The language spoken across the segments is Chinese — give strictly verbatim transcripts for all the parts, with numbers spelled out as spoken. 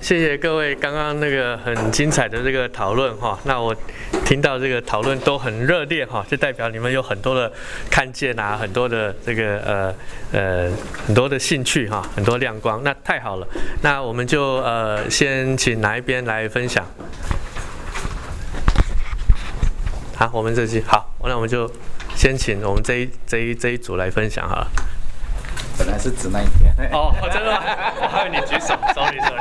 谢谢各位刚刚那个很精彩的这个讨论哈。那我听到这个讨论都很热烈哈，就代表你们有很多的看见啊，很多的这个呃呃很多的兴趣哈，很多亮光，那太好了。那我们就呃先请哪一边来分享？好，我们这期好，那我们就先请我们这一这一这一组来分享好了。 本来是指那一边。 哦，真的吗？我还以为你举手 ，sorry sorry。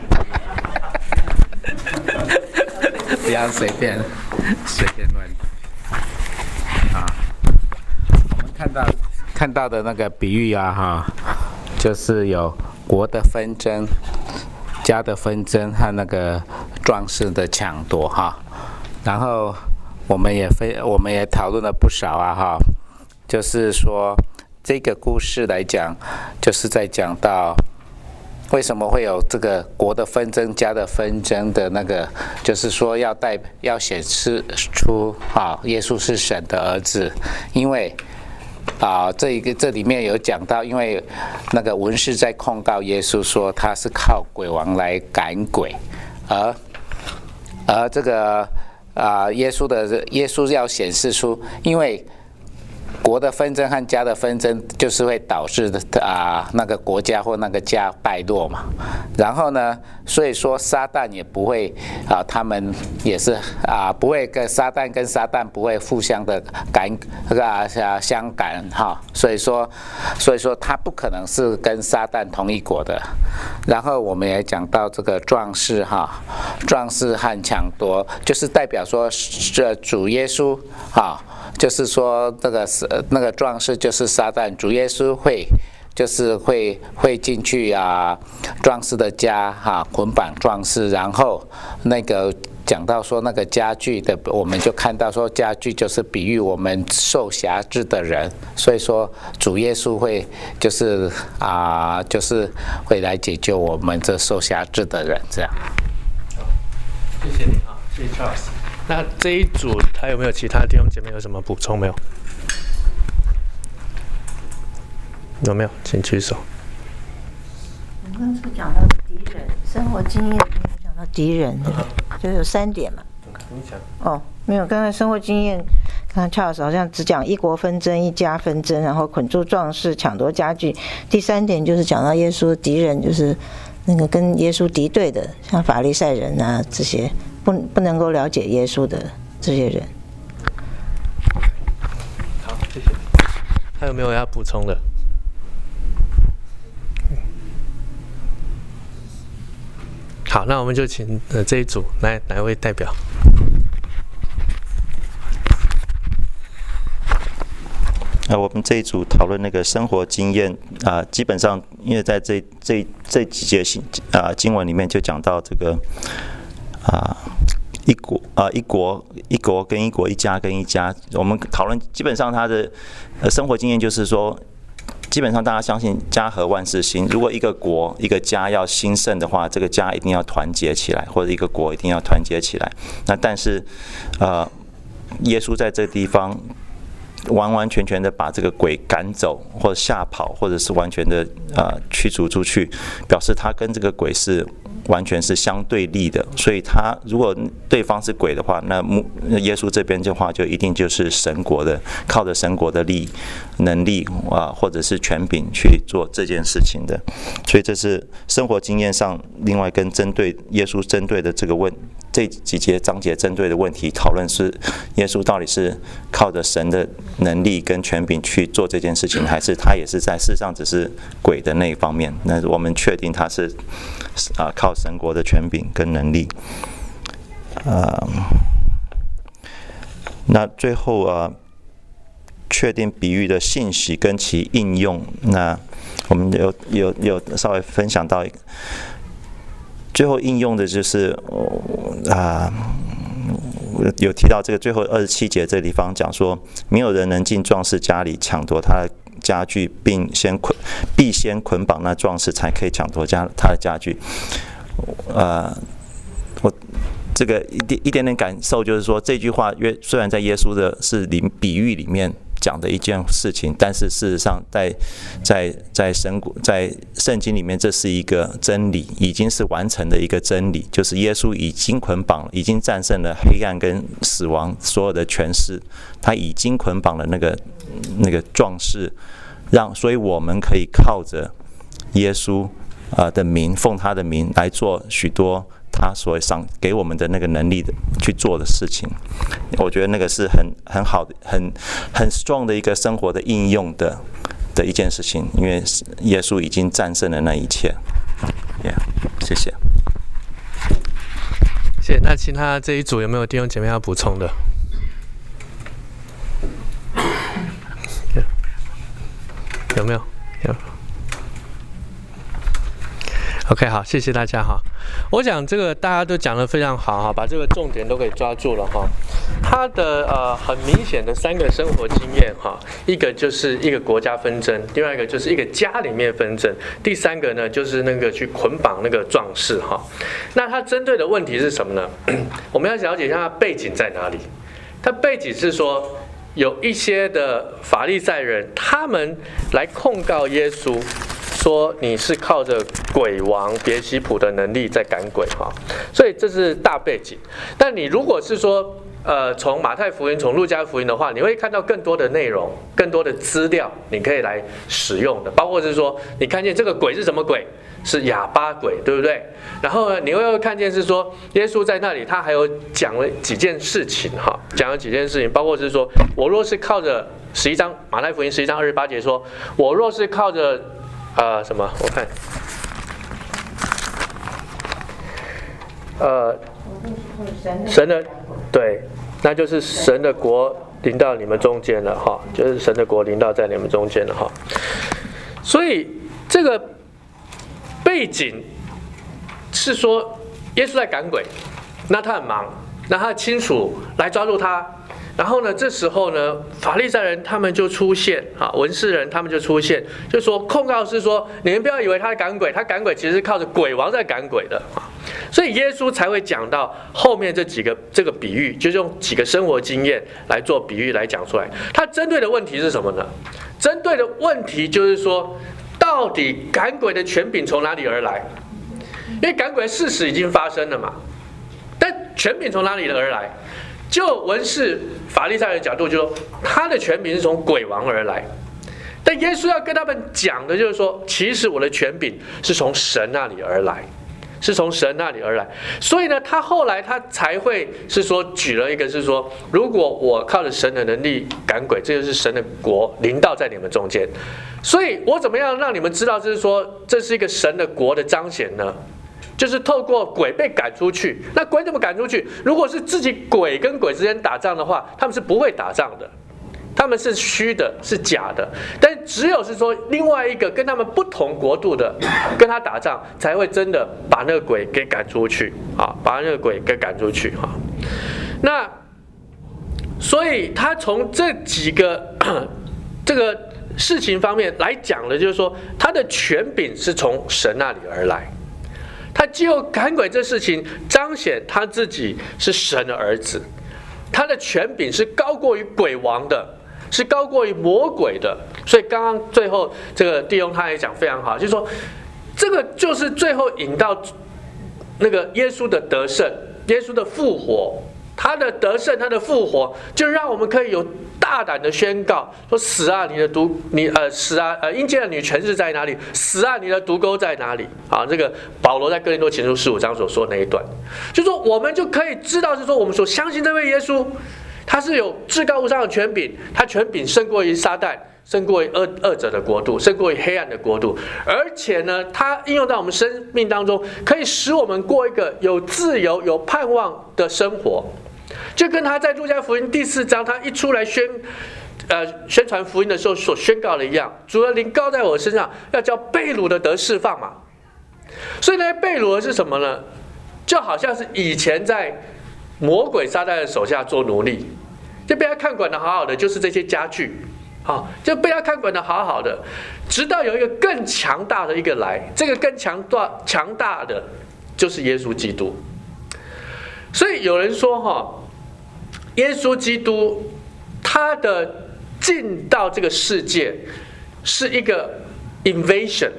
不要随便随便乱啊！我们看到看到的那个比喻啊，哈，就是有国的纷争、家的纷争和那个壮士的抢夺哈。然后我们也非我们也讨论了不少啊，哈，就是说。这个故事来讲，就是在讲到为什么会有这个国的纷争、家的纷争的那个，就是说要带要显示出啊，耶稣是神的儿子，因为啊，这一个这里面有讲到，因为那个文士在控告耶稣说他是靠鬼王来赶鬼，而而这个啊，耶稣的耶稣要显示出，因为。国的纷争和家的纷争，就是会导致啊那个国家或那个家败落嘛。然后呢，所以说撒旦也不会啊，他们也是啊，不会跟撒旦跟撒旦不会互相的赶那个啊相赶哈。所以说，所以说他不可能是跟撒旦同一国的。然后我们也讲到这个壮士哈，壮士和抢夺，就是代表说这主耶稣哈。就是说，这个是那个壮士就是撒旦，主耶稣会就是会会进去啊，壮士的家哈、啊，捆绑壮士，然后那个讲到说那个家具的，我们就看到说家具就是比喻我们受辖制的人，所以说主耶稣会就是啊，就是会来解救我们这受辖制的人，这样。 好，谢谢你啊，谢谢 Charles。那这一组还有没有其他弟兄姐妹有什么补充没有？有没有？请举手。 我刚才讲到敌人，生活经验讲到敌人，对不对？就有三点嘛。 你讲。 哦，没有，刚才生活经验，刚才 Charles 好像只讲一国纷争、一家纷争，然后捆住壮士、抢夺家具。第三点就是讲到耶稣的敌人，就是那个跟耶稣敌对的，像法利赛人啊这些。不不能够了解耶稣的这些人。 好，谢谢。还有没有要补充的？好，那我们就请呃这一组来哪位代表？ 呃，我们这一组讨论那个生活经验啊、呃，基本上因为在这这这几节经啊、呃、经文里面就讲到这个。啊，一国啊，一国一国跟一国，一家跟一家，我们讨论基本上他的呃生活经验就是说，基本上大家相信家和万事兴。如果一个国一个家要兴盛的话，这个家一定要团结起来，或者一个国一定要团结起来。那但是，呃，耶稣在这个地方完完全全的把这个鬼赶走，或者吓跑，或者是完全的呃驱逐出去，表示他跟这个鬼是。完全是相对立的，所以他如果对方是鬼的话，那耶稣这边的话就一定就是神国的，靠着神国的力、能力啊，或者是权柄去做这件事情的。所以这是生活经验上，另外跟针对耶稣针对的这个问这几节章节针对的问题讨论是，耶稣到底是靠着神的能力跟权柄去做这件事情，还是他也是在世上只是鬼的那一方面？那我们确定他是啊靠神国的权柄跟能力。呃，那最后啊，确定比喻的信息跟其应用，那我们有有有稍微分享到一个。最后应用的就是啊、呃，有提到这个最后二十七节这个地方讲说，没有人能进壮士家里抢夺他的家具，并先捆必先捆绑那壮士，才可以抢夺家他的家具。呃，我这个一点一点点感受就是说，这句话约虽然在耶稣的是里比喻里面， 讲的一件事情，但是事实上在在在神在圣经里面，这是一个真理，已经是完成的一个真理，就是耶稣已经捆绑了，已经战胜了黑暗跟死亡所有的权势，他已经捆绑了那个那个壮士，让所以我们可以靠着耶稣啊的名，奉他的名来做许多他所赏给我们的那个能力的去做的事情。我觉得那个是很很好的、很很 strong 的一个生活的应用的的一件事情，因为耶稣已经战胜了那一切。Yeah， 谢谢。 谢谢。那其他这一组有没有弟兄姐妹要补充的？有没有？有。OK， 好，谢谢大家哈。我想这个大家都讲得非常好哈，把这个重点都给抓住了哈。它的呃很明显的三个生活经验哈，一个就是一个国家纷争，另外一个就是一个家里面纷争，第三个呢就是那个去捆绑那个壮士哈。那它针对的问题是什么呢？我们要了解一下它背景在哪里。它背景是说有一些的法利赛人，他们来控告耶稣。说你是靠着鬼王别西卜的能力在赶鬼哈，所以这是大背景。但你如果是说，呃，从马太福音、从路加福音的话，你会看到更多的内容、更多的资料，你可以来使用的，包括是说，你看见这个鬼是什么鬼？是哑巴鬼，对不对？然后呢，你会看见是说，耶稣在那里，他还有讲了几件事情哈，讲了几件事情，包括是说，我若是靠着十一章马太福音十一章二十八节说，我若是靠着呃，什么？我看，呃，神的，对，那就是神的国临到你们中间了哈，就是神的国临到在你们中间了哈。所以这个背景是说，耶稣在赶鬼，那他很忙，那他清楚来抓住他。然后呢，这时候呢，法利赛人他们就出现啊，文士人他们就出现，就说控告是说，你们不要以为他赶鬼，他赶鬼其实是靠着鬼王在赶鬼的啊，所以耶稣才会讲到后面这几个这个比喻，就是用几个生活经验来做比喻来讲出来。他针对的问题是什么呢？针对的问题就是说，到底赶鬼的权柄从哪里而来？因为赶鬼的事实已经发生了嘛，但权柄从哪里而来？就文士法利赛人的角度，就说他的权柄是从鬼王而来，但耶稣要跟他们讲的就是说，其实我的权柄是从神那里而来，是从神那里而来。所以呢，他后来他才会是说举了一个是说，如果我靠着神的能力赶鬼，这就是神的国临到在你们中间。所以我怎么样让你们知道，就是说这是一个神的国的彰显呢？就是透过鬼被赶出去。那鬼怎么赶出去？如果是自己鬼跟鬼之间打仗的话，他们是不会打仗的，他们是虚的，是假的。但只有是说另外一个跟他们不同国度的跟他打仗，才会真的把那个鬼给赶出去啊，把那个鬼给赶出去啊。那所以他从这几个这个事情方面来讲的，就是说他的权柄是从神那里而来。他藉由赶鬼这事情彰显他自己是神的儿子，他的权柄是高过于鬼王的，是高过于魔鬼的。所以刚刚最后这个弟兄他也讲非常好，就是说这个就是最后引到那个耶稣的得胜，耶稣的复活，他的得胜，他的复活，就让我们可以有大胆的宣告说：死啊，你的毒，你呃死啊，呃阴间的女权势在哪里？死啊，你的毒钩在哪里？啊，这个保罗在哥林多前书十五章所说的那一段，就说我们就可以知道，是说我们所相信这位耶稣，他是有至高无上的权柄，他权柄胜过于撒旦，胜过于恶恶者的国度，胜过于黑暗的国度，而且呢，它应用在我们生命当中，可以使我们过一个有自由、有盼望的生活。就跟他在路加福音第四章，他一出来宣，呃，宣传福音的时候所宣告的一样，主的灵高在我身上，要叫被掳的得释放嘛。所以那些被掳的是什么呢？就好像是以前在魔鬼撒旦的手下做奴隶，就被他看管的好好的，就是这些家具，好，就被他看管的好好的，直到有一个更强大的一个来，这个更强大强大的就是耶稣基督。所以有人说哈，耶稣基督他的进到这个世界是一个 invasion，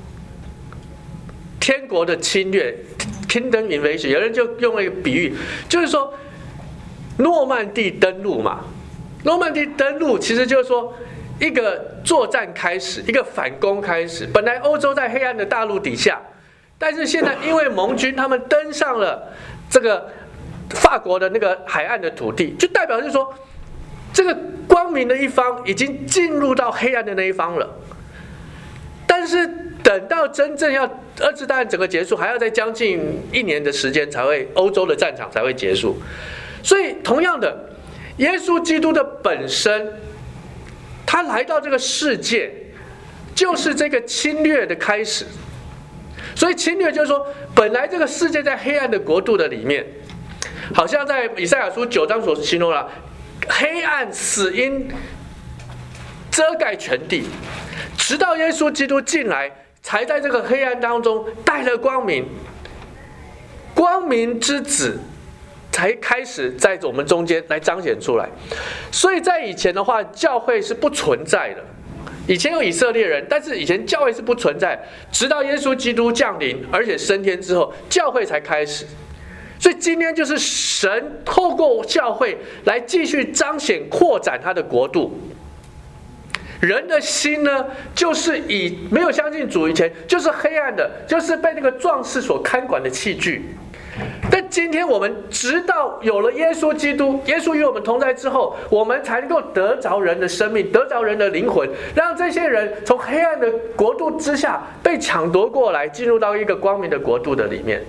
天国的侵略 ，kingdom invasion。有人就用了一个比喻，就是说诺曼底登陆嘛。诺曼底登陆其实就是说一个作战开始，一个反攻开始。本来欧洲在黑暗的大陆底下，但是现在因为盟军他们登上了这个法国的那个海岸的土地，就代表是说，这个光明的一方已经进入到黑暗的那一方了。但是等到真正要二次大战整个结束，还要在将近一年的时间才会欧洲的战场才会结束。所以同样的，耶稣基督的本身，他来到这个世界，就是这个侵略的开始。所以侵略就是说，本来这个世界在黑暗的国度的里面，好像在以赛亚书九章所形容了，黑暗死荫遮盖全地，直到耶稣基督进来，才在这个黑暗当中带了光明，光明之子才开始在我们中间来彰显出来。所以在以前的话，教会是不存在的。以前有以色列人，但是以前教会是不存在，直到耶稣基督降临，而且升天之后，教会才开始。所以今天就是神透过教会来继续彰显、扩展他的国度。人的心呢，就是以没有相信主以前，就是黑暗的，就是被那个壮士所看管的器具。但今天我们直到有了耶稣基督，耶稣与我们同在之后，我们才能够得着人的生命，得着人的灵魂，让这些人从黑暗的国度之下被抢夺过来，进入到一个光明的国度的里面。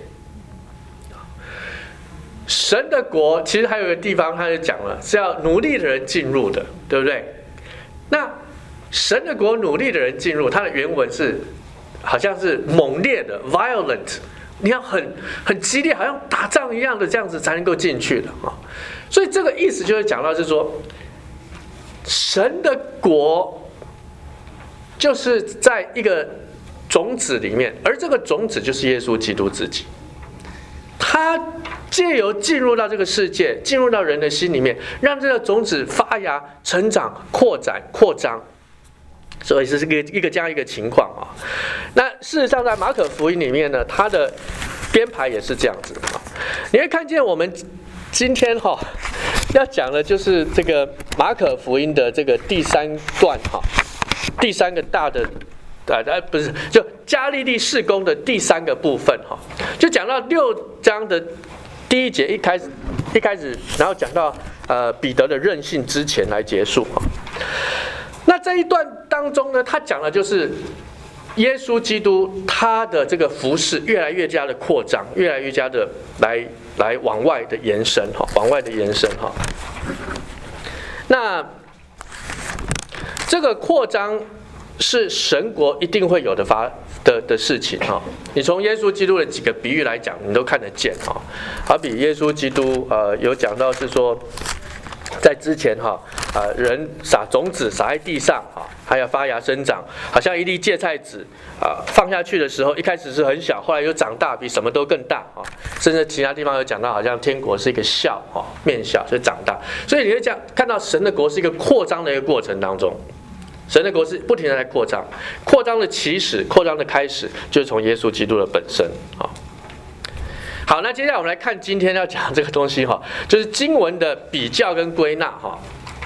神的国其实还有一个地方，他就讲了，是要努力的人进入的，对不对？那神的国努力的人进入，它的原文是好像是猛烈的 violent， 你要很很激烈，好像打仗一样的这样子才能够进去的啊。所以这个意思就是讲到是说，神的国就是在一个种子里面，而这个种子就是耶稣基督自己。他借由进入到这个世界，进入到人的心里面，让这个种子发芽、成长、扩展、扩张。所以这是一个一个这样一个情况啊。那事实上，在马可福音里面呢，它的编排也是这样子啊。你会看见我们今天哈要讲的就是这个马可福音的这个第三段哈，第三个大的。呃，不是，就加利利事工的第三个部分哈，就讲到六章的第一节一开始，一开始，然后讲到呃彼得的任性之前来结束哈。那这一段当中呢，他讲的就是耶稣基督他的这个服事越来越加的扩张，越来越加的来来往外的延伸哈，往外的延伸哈。那这个扩张是神国一定会有的发的的事情哈。你从耶稣基督的几个比喻来讲，你都看得见哈。好比耶稣基督呃有讲到是说，在之前哈呃人撒种子撒在地上哈，还要发芽生长，好像一粒芥菜籽啊、呃、放下去的时候，一开始是很小，后来又长大，比什么都更大啊。甚至其他地方有讲到，好像天国是一个酵哈面酵，所以长大。所以你会讲看到神的国是一个扩张的一个过程当中。神的国是不停的在扩张，扩张的起始，扩张的开始，就是从耶稣基督的本身啊。好，那接下来我们来看今天要讲这个东西哈，就是经文的比较跟归纳哈。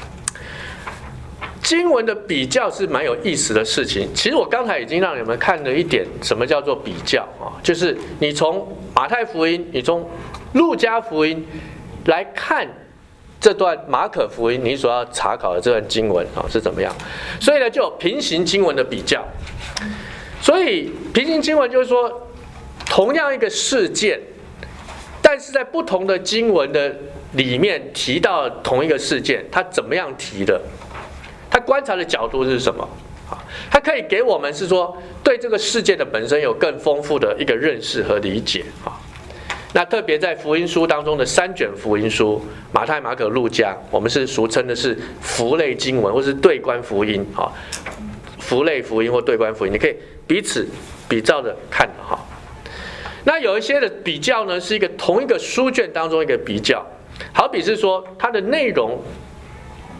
经文的比较是蛮有意思的事情。其实我刚才已经让你们看了一点，什么叫做比较啊？就是你从马太福音，你从路加福音来看。这段马可福音你所要查考的这段经文啊是怎么样？所以呢，就有平行经文的比较。所以平行经文就是说，同样一个事件，但是在不同的经文的里面提到同一个事件，它怎么样提的？它观察的角度是什么？啊，它可以给我们是说对这个事件的本身有更丰富的一个认识和理解啊。那特别在福音书当中的三卷福音书，马太、马可、路加，我们是俗称的是福类经文，或是对观福音啊，福类福音或对观福音，你可以彼此比照着看的哈。那有一些的比较呢，是一个同一个书卷当中一个比较，好比是说它的内容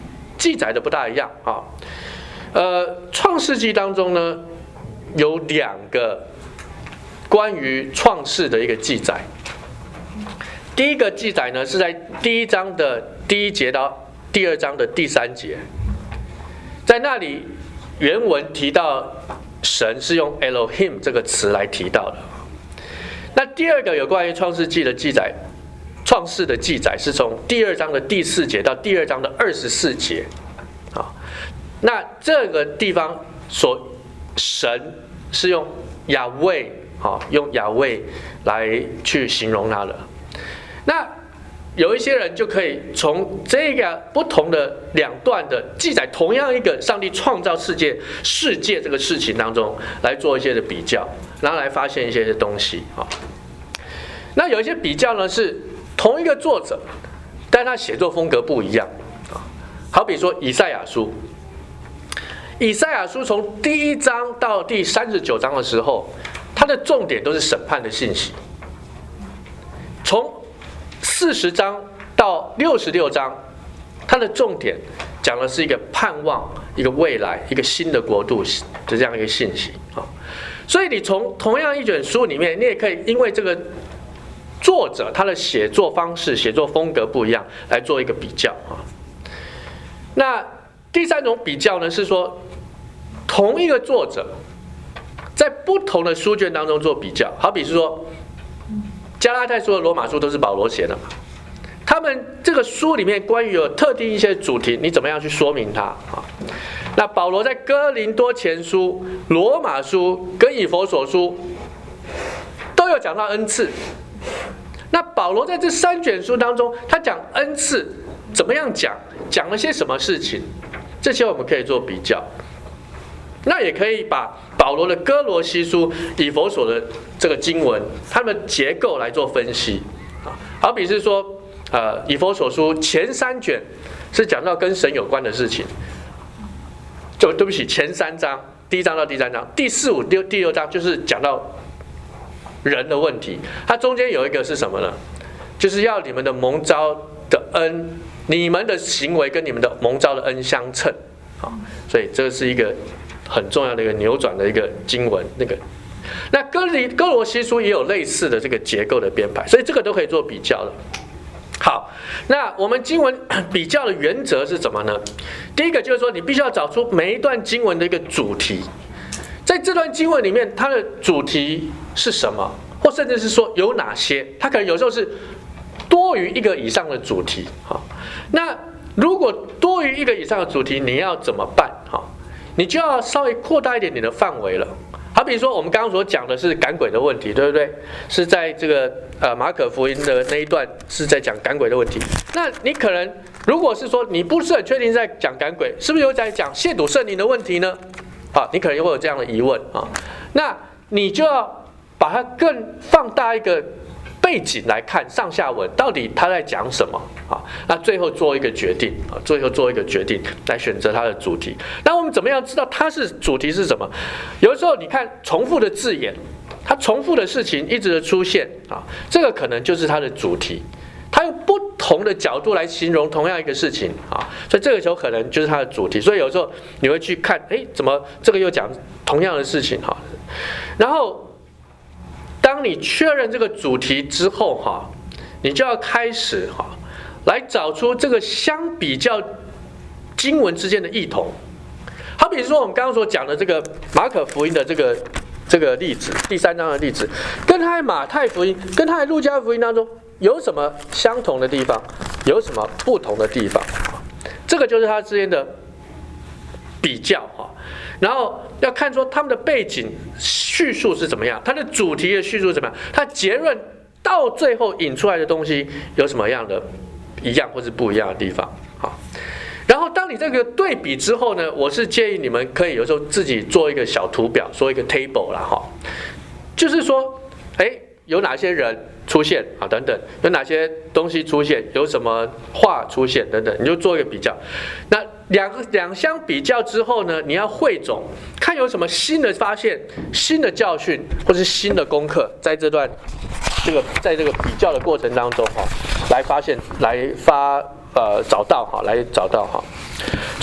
记载的不大一样啊。呃，创世纪当中呢，有两个关于创世的一个记载。第一个记载呢是在第一章的第一节到第二章的第三节，在那里原文提到神是用 Elohim 这个词来提到的。那第二个有关于创世纪的记载，创世的记载是从第二章的第四节到第二章的二十四节。啊，那这个地方所神是用亚卫，啊，用亚卫来去形容他的。那有一些人就可以从这个不同的两段的记载同样一个上帝创造世界世界这个事情当中来做一些的比较，然后来发现一些东西啊。那有一些比较呢是同一个作者，但他写作风格不一样啊。好比说以赛亚书，以赛亚书从第一章到第三十九章的时候，它的重点都是审判的信息。从四十章到六十六章，它的重点讲的是一个盼望、一个未来、一个新的国度的这样一个信息啊。所以你从同样一卷书里面，你也可以因为这个作者他的写作方式、写作风格不一样，来做一个比较啊。那第三种比较呢，是说同一个作者在不同的书卷当中做比较，好比是说加拉太书和罗马书都是保罗写的嘛，他们这个书里面关于有特定一些主题，你怎么样去说明它啊？那保罗在哥林多前书、罗马书跟以弗所书都有讲到恩赐。那保罗在这三卷书当中，他讲恩赐怎么样讲，讲了些什么事情，这些我们可以做比较。那也可以把保罗的哥罗西书、以弗所的这个经文，它们的结构来做分析啊。好比是说，呃，以弗所书前三卷是讲到跟神有关的事情，就对不起，前三章，第一章到第三章，第四五六第六章就是讲到人的问题。它中间有一个是什么呢？就是要你们的蒙召的恩，你们的行为跟你们的蒙召的恩相称啊。所以这是一个很重要的一个扭转的一个经文，那个那哥林哥罗西书也有类似的这个结构的编排，所以这个都可以做比较的。好，那我们经文比较的原则是什么呢？第一个就是说，你必须要找出每一段经文的一个主题，在这段经文里面，它的主题是什么，或甚至是说有哪些，它可能有时候是多于一个以上的主题。好，那如果多于一个以上的主题，你要怎么办？好，你就要稍微扩大一点你的范围了。好比说我们刚刚所讲的是赶鬼的问题，对不对？是在这个呃马可福音的那一段是在讲赶鬼的问题。那你可能如果是说你不是很确定在讲赶鬼，是不是有在讲亵渎圣灵的问题呢？好，你可能会有这样的疑问啊。那你就要把它更放大一个背景来看上下文到底他在讲什么啊？那最后做一个决定啊，最后做一个决定来选择它的主题。那我们怎么样知道它是主题是什么？有的时候你看重复的字眼，它重复的事情一直的出现啊，这个可能就是它的主题。它用不同的角度来形容同样一个事情啊，所以这个时候可能就是它的主题。所以有时候你会去看，哎，怎么这个又讲同样的事情哈？然后当你确认这个主题之后哈，你就要开始哈，来找出这个相比较经文之间的异同。好比说我们刚刚所讲的这个马可福音的这个这个例子，第三章的例子，跟他在马太福音、跟他在路加福音当中有什么相同的地方，有什么不同的地方？这个就是它之间的比较哈。然后要看说他们的背景叙述是怎么样，它的主题的叙述是怎么样，它结论到最后引出来的东西有什么样的一样或是不一样的地方。好，然后当你这个对比之后呢，我是建议你们可以有时候自己做一个小图表，做一个 table 啦哈，就是说，哎，有哪些人出现啊等等，有哪些东西出现，有什么话出现等等，你就做一个比较。那两个两相比较之后呢，你要汇总，看有什么新的发现、新的教训或是新的功课，在这段这个在这个比较的过程当中哈，来发现、来发呃找到哈，来找到哈。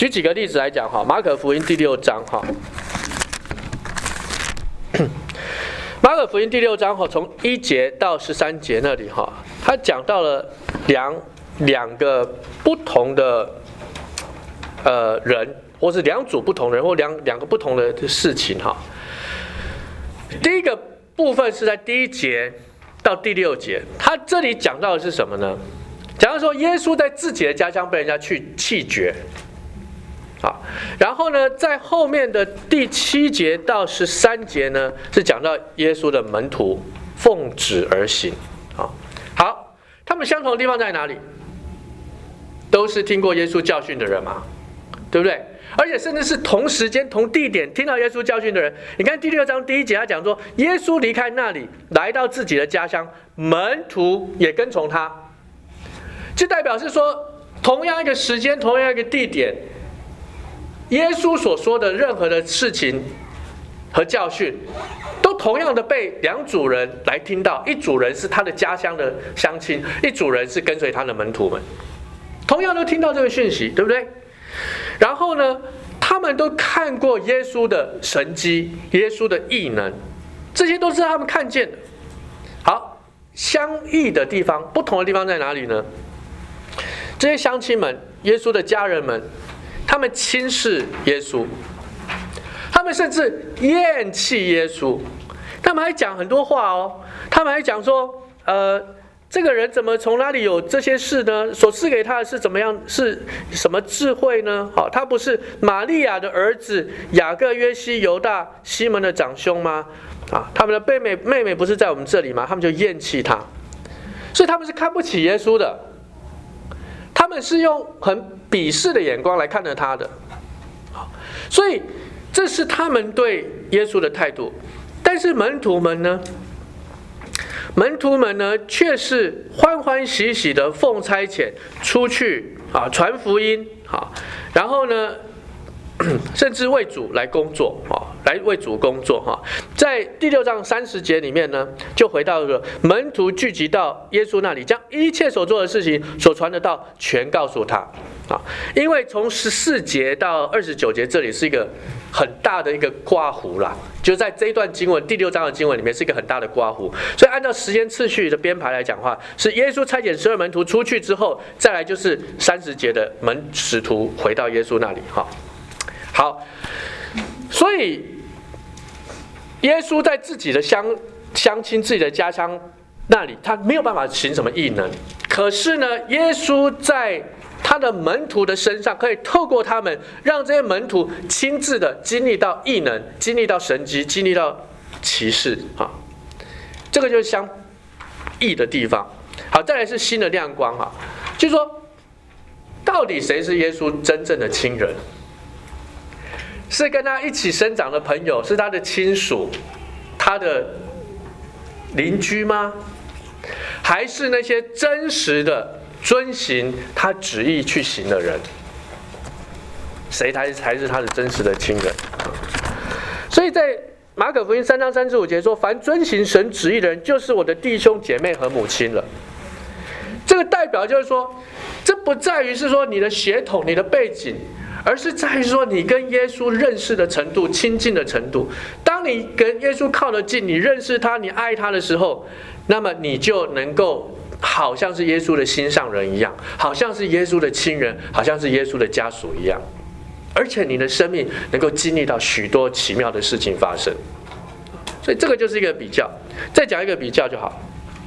举几个例子来讲哈，马可福音第六章哈，马可福音第六章哈，从一节到十三节那里哈，他讲到了两两个不同的呃人，或是两组不同人，或两两个不同的事情哈。第一个部分是在第一节到第六节，他这里讲到的是什么呢？讲到说耶稣在自己的家乡被人家去弃绝。好，然后呢，在后面的第七节到十三节呢，是讲到耶稣的门徒奉旨而行。好，好，他们相同的地方在哪里？都是听过耶稣教训的人嘛，对不对？而且甚至是同时间、同地点听到耶稣教训的人。你看第六章第一节，他讲说，耶稣离开那里，来到自己的家乡，门徒也跟从他。这代表是说，同样一个时间，同样一个地点。耶稣所说的任何的事情和教训，都同样的被两组人来听到。一组人是他的家乡的乡亲，一组人是跟随他的门徒们，同样都听到这个讯息，对不对？然后呢，他们都看过耶稣的神迹，耶稣的异能，这些都是他们看见的。好，相异的地方，不同的地方在哪里呢？这些乡亲们，耶稣的家人们，他们轻视耶稣，他们甚至厌弃耶稣，他们还讲很多话哦，他们还讲说，呃，这个人怎么从哪里有这些事呢？所赐给他的是怎么样？是什么智慧呢？好，他不是玛利亚的儿子雅各、约西、犹大、西门的长兄吗？啊，他们的妹妹妹妹不是在我们这里吗？他们就厌弃他，所以他们是看不起耶稣的，他们是用很鄙视的眼光来看着他的，所以这是他们对耶稣的态度。但是门徒们呢？门徒们呢，却是欢欢喜喜的奉差遣出去啊，传福音啊，然后呢，甚至为主来工作啊，来为主工作哈。在第六章三十节里面呢，就回到了门徒聚集到耶稣那里，将一切所做的事情、所传的道全告诉他啊。因为从十四节到二十九节这里是一个很大的一个括弧啦，就在这一段经文第六章的经文里面是一个很大的括弧，所以按照时间次序的编排来讲的话，是耶稣差遣十二门徒出去之后，再来就是三十节的门使徒回到耶稣那里哈。好，所以耶稣在自己的乡乡亲、自己的家乡那里，他没有办法行什么异能。可是呢，耶稣在他的门徒的身上，可以透过他们，让这些门徒亲自的经历到异能，经历到神迹，经历到奇事啊。这个就是相异的地方。好，再来是新的亮光啊，就是说，到底谁是耶稣真正的亲人？是跟他一起生长的朋友，是他的亲属，他的邻居吗？还是那些真实的遵行他旨意去行的人？谁才才是他的真实的亲人？所以在马可福音三章三十五节说：“凡遵行神旨意的人，就是我的弟兄姐妹和母亲了。”这个代表就是说，这不在于是说你的血统、你的背景。而是在于说你跟耶稣认识的程度、亲近的程度。当你跟耶稣靠得近，你认识他，你爱他的时候，那么你就能够好像是耶稣的心上人一样，好像是耶稣的亲人，好像是耶稣的家属一样。而且你的生命能够经历到许多奇妙的事情发生。所以这个就是一个比较。再讲一个比较就好。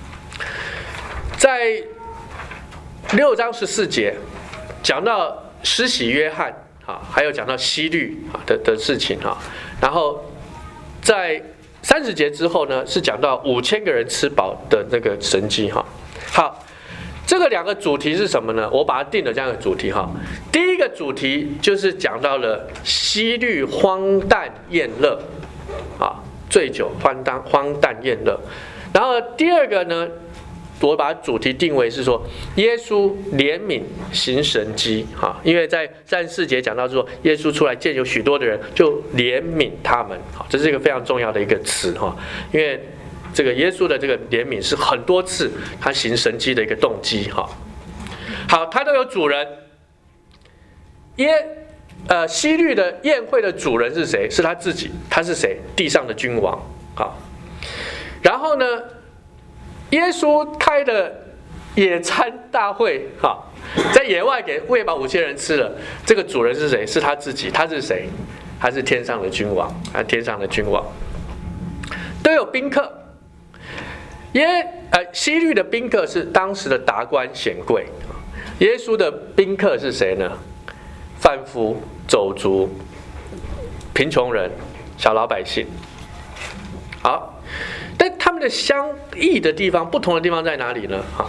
在六章十四节讲到施洗约翰。啊，还有讲到希律啊的的事情哈，然后在三十节之后呢，是讲到五千个人吃饱的那个神迹哈。好，这个两个主题是什么呢？我把它定了这样的主题哈。第一个主题就是讲到了希律荒诞宴乐啊，醉酒荒诞荒诞宴乐。然后第二个呢，我把主题定为是说，耶稣怜悯行神迹哈，因为在三十四节讲到说，耶稣出来见有许多的人，就怜悯他们，好，这是一个非常重要的一个词哈，因为这个耶稣的这个怜悯是很多次他行神迹的一个动机哈。好，他都有主人，耶呃，希律的宴会的主人是谁？是他自己，他是谁？地上的君王。好，然后呢，耶稣开的野餐大会，哈，在野外给喂饱五千人吃了。这个主人是谁？是他自己。他是谁？他是天上的君王，他天上的君王。都有宾客。耶，呃，希律的宾客是当时的达官显贵。耶稣的宾客是谁呢？贩夫、走卒、贫穷人、小老百姓。好，但他们的相异的地方、不同的地方在哪里呢？哈，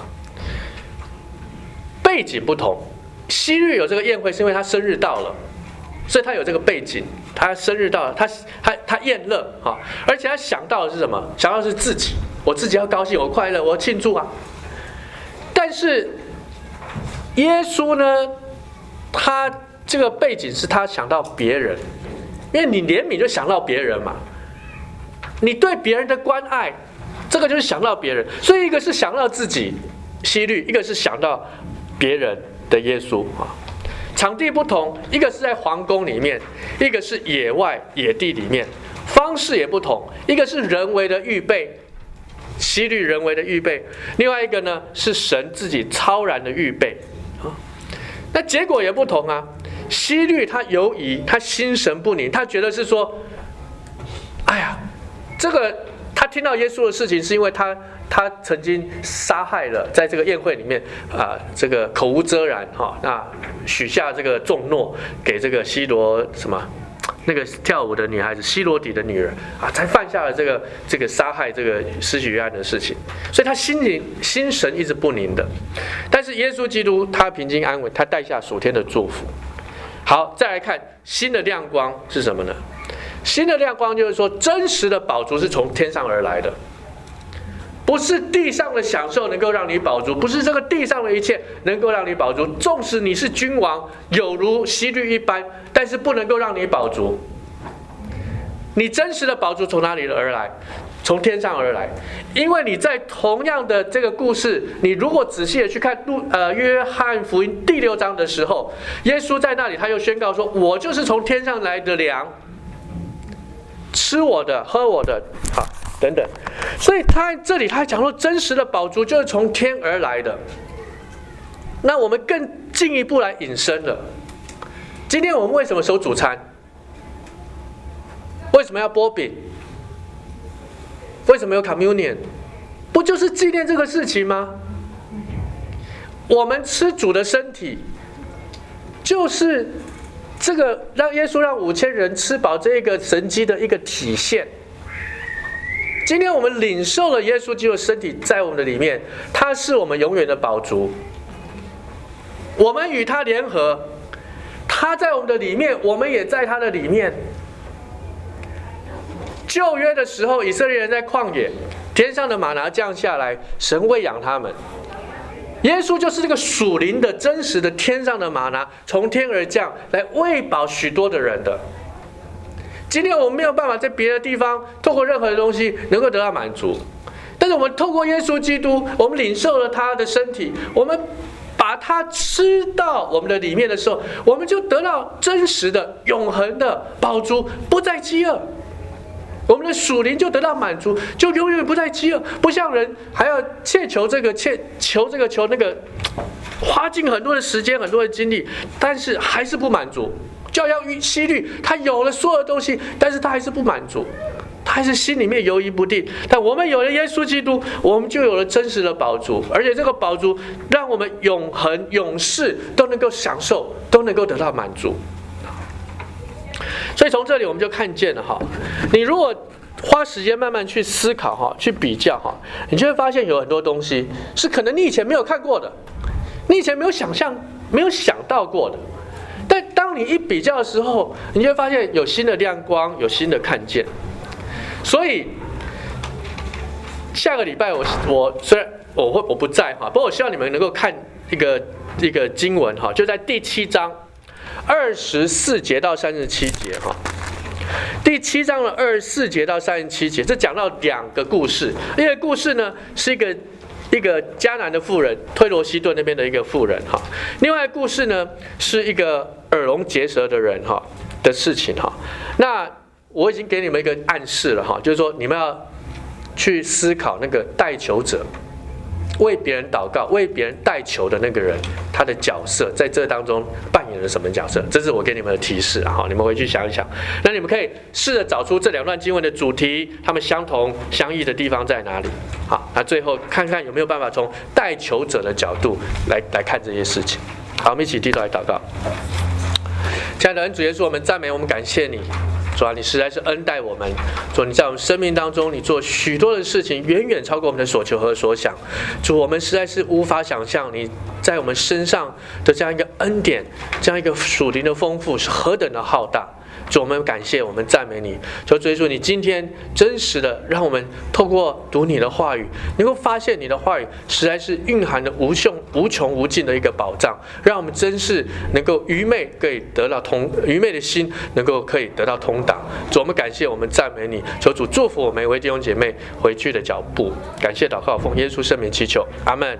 背景不同。希律有这个宴会，是因为他生日到了，所以他有这个背景。他生日到了，他他他宴乐哈，而且他想到的是什么？想到的是自己，我自己要高兴，我快乐，我要庆祝啊。但是耶稣呢，他这个背景是他想到别人，因为你怜悯就想到别人嘛，你对别人的关爱，这个就是想到别人。所以一个是想到自己，希律；一个是想到别人的耶稣啊。场地不同，一个是在皇宫里面，一个是野外野地里面，方式也不同，一个是人为的预备，希律人为的预备，另外一个呢是神自己超然的预备啊。那结果也不同啊。希律他犹疑，他心神不宁，他觉得是说，哎呀，这个他听到耶稣的事情，是因为他他曾经杀害了，在这个宴会里面啊、呃，这个口无遮拦哈、哦，那许下这个重诺给这个希罗什么那个跳舞的女孩子希罗底的女儿啊，才犯下了这个这个杀害这个施洗约翰的事情，所以他心灵心神一直不宁的。但是耶稣基督他平静安稳，他带下属天的祝福。好，再来看新的亮光是什么呢？新的亮光就是说，真实的饱足是从天上而来的，不是地上的享受能够让你饱足，不是这个地上的一切能够让你饱足。纵使你是君王，有如希律一般，但是不能够让你饱足。你真实的饱足从哪里而来？从天上而来。因为你在同样的这个故事，你如果仔细的去看路呃约翰福音第六章的时候，耶稣在那里他又宣告说：“我就是从天上来的粮，吃我的，喝我的。”好，等等。所以他这里他还讲说，真实的饱足就是从天而来的。那我们更进一步来引申了。今天我们为什么守主餐？为什么要擘饼？为什么有 communion？ 不就是纪念这个事情吗？我们吃主的身体，就是这个让耶稣让五千人吃饱这个神迹的一个体现。今天我们领受了耶稣基督的身体在我们的里面，他是我们永远的饱足。我们与他联合，他在我们的里面，我们也在他的里面。旧约的时候，以色列人在旷野，天上的玛拿降下来，神喂养他们。耶稣就是这个属灵的真实的天上的玛拿，从天而降来喂饱许多的人的。今天我们没有办法在别的地方透过任何的东西能够得到满足，但是我们透过耶稣基督，我们领受了他的身体，我们把它吃到我们的里面的时候，我们就得到真实的永恒的饱足，不再饥饿。我们的属灵就得到满足，就永远不再饥饿，不像人还要切求这个切求这个求那个，花尽很多的时间很多的精力，但是还是不满足。就要希律，他有了所有的东西，但是他还是不满足，他还是心里面犹疑不定。但我们有了耶稣基督，我们就有了真实的饱足，而且这个饱足让我们永恒永世都能够享受，都能够得到满足。所以从这里我们就看见了哈，你如果花时间慢慢去思考哈，去比较哈，你就会发现有很多东西是可能你以前没有看过的，你以前没有想象、没有想到过的。但当你一比较的时候，你就会发现有新的亮光，有新的看见。所以下个礼拜我我虽然我会我不在哈，不过我希望你们能够看一个一个经文哈，就在第七章。二十四节到三十七节哈，第七章的二十四节到三十七节，这讲到两个故事。一个故事呢是一个一个迦南的妇人，推罗西顿那边的一个妇人哈。另外一个故事呢是一个耳聋结舌的人哈的事情哈。那我已经给你们一个暗示了哈，就是说你们要去思考那个代求者，为别人祷告、为别人代求的那个人，他的角色在这当中扮演了什么角色？这是我给你们的提示啊！你们回去想一想。那你们可以试着找出这两段经文的主题，它们相同相异的地方在哪里？好，那最后看看有没有办法从代求者的角度来来看这些事情。好，我们一起低头来祷告。亲爱的恩主耶稣，我们赞美，我们感谢你。主啊，你实在是恩待我们。主，你在我们生命当中，你做许多的事情，远远超过我们的所求和所想。主，我们实在是无法想象你在我们身上的这样一个恩典，这样一个属灵的丰富是何等的浩大。主，我们感谢，我们赞美你。求主耶稣，你今天真实的让我们透过读你的话语，能够发现你的话语实在是蕴含了无穷无穷无尽的一个宝藏，让我们真是能够愚昧可以得到通，愚昧的心能够可以得到通达。主，我们感谢，我们赞美你。求主祝福我们每位弟兄姐妹回去的脚步。感谢祷告，奉耶稣圣名祈求，阿们。